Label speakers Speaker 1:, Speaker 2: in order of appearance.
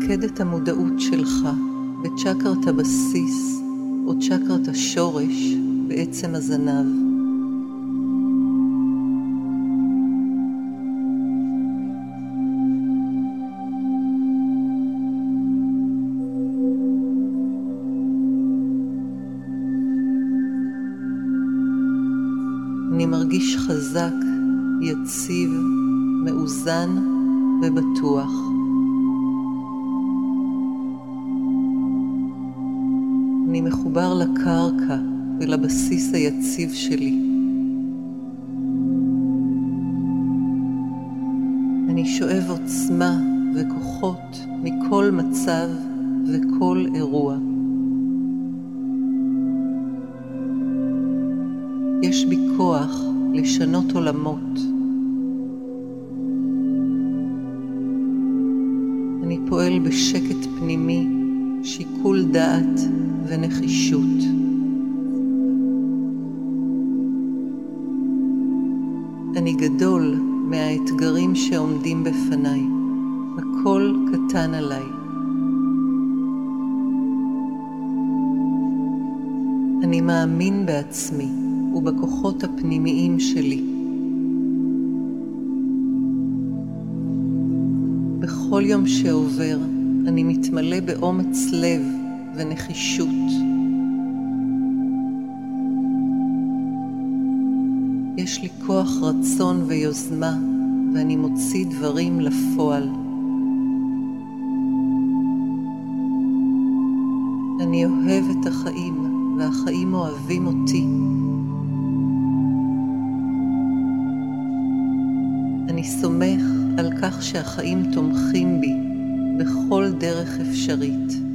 Speaker 1: ממקד את המודעות שלך בצ'קרת הבסיס או צ'קרת השורש בעצם הזנב. אני מרגיש חזק, יציב, מאוזן ובטוח. אני מחובר לקרקע ולבסיס היציב שלי. אני שואב עוצמה וכוחות מכל מצב וכל אירוע. יש בי כוח לשנות עולמות. אני פועל בשקט פנימי, שיקול דעת ונחישות. אני גדול מהאתגרים שעומדים בפניי. הכל קטן עליי. אני מאמין בעצמי ובכוחות הפנימיים שלי. בכל יום שעובר אני מתמלא באומץ לב ונחישות. יש לי כוח רצון ויוזמה ואני מוציא דברים לפועל. אני אוהב את החיים והחיים אוהבים אותי. אני סומך על כך שהחיים תומכים בי בכל דרך אפשרית.